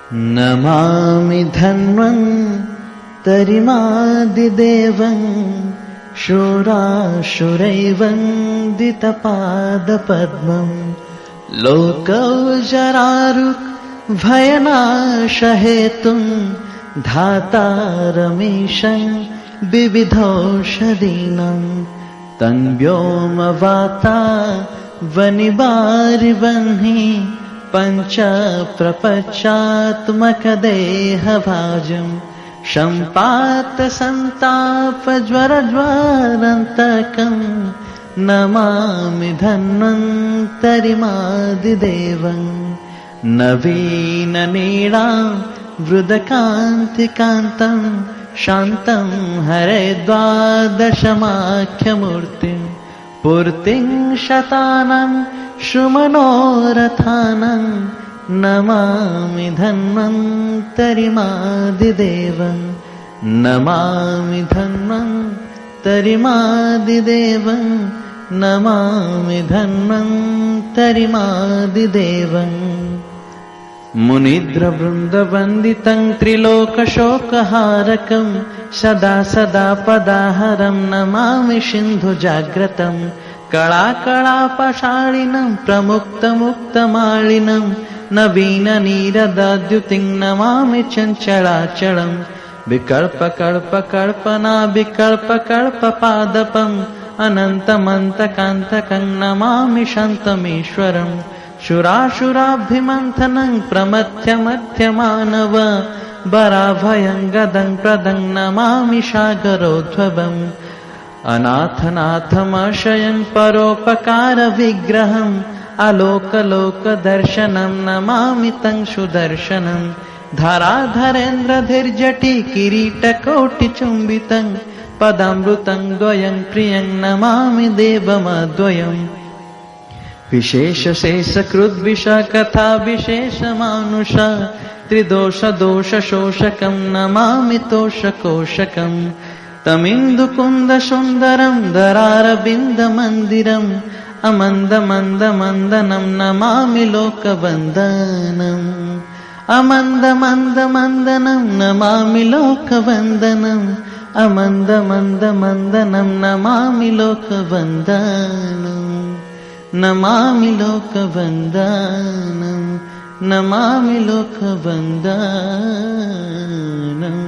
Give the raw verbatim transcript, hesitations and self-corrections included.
नमामि धन्वन्तरिमादिदेवं शूराशुरैवन्दितपादपद्मं लोकौजरारुभयनाशहेतुं धातारमीशं विविधौषधीनां तं व्योमवाता वनिवारिवह्नि पञ्च प्रपञ्चात्मकदेहभाजं सम्पातसन्तापज्वरज्वरन्तकं नमामि धन्वन्तरिमादिदेवं नवीननीळां वृदकान्तिकान्तं शान्तं हरे द्वादशमाख्यमूर्तिं पूर्तिं शतानां शुमनोरथानं नमामि धन्वन्तरिमादिदेवं नमामि धन्वन्तरिमादिदेवं नमामि धन्वन्तरिमादिदेवं मुनिद्रवृन्दवन्दितं त्रिलोकशोकहारकं सदा सदा पदाहरं नमामि सिन्धुजाग्रतं कलाकलापशालिनं प्रमुक्तमुक्तमालिनं नवीननीरदाद्युतिं नमामि चञ्चलाचलं विकल्पकल्पकल्पना विकल्पकल्पपादपम् अनन्तमन्तकान्तकं नमामि शान्तमीश्वरं शुराशुराभिमन्थनं प्रमथ्यमध्यमानव वराभयं गदं प्रदं नमामि सागरोद्भवम् अनाथनाथमाशयं परोपकारविग्रहम् आलोकलोकदर्शनं नमामि तं सुदर्शनं धराधरेन्द्रधीर्जटि किरीटकोटिचुम्बितं पदामृतं द्वयं प्रियं नमामि देवमद्वयम् विशेषशेषकृद्विषकथा विशेषमानुष त्रिदोषदोषशोषकं नमामि तोषकोशकम् तमिन्दुकुन्दसुन्दरं दरारविन्दमन्दिरम् अमन्दमन्दमन्दनं नमामि लोकवन्दनम् अमन्दमन्दमन्दनं नमामि लोकवन्दनम् अमन्दमन्दमन्दनं नमामि लोकवन्दनम् नमामि लोकवन्दनम् नमामि लोकवन्दनम्।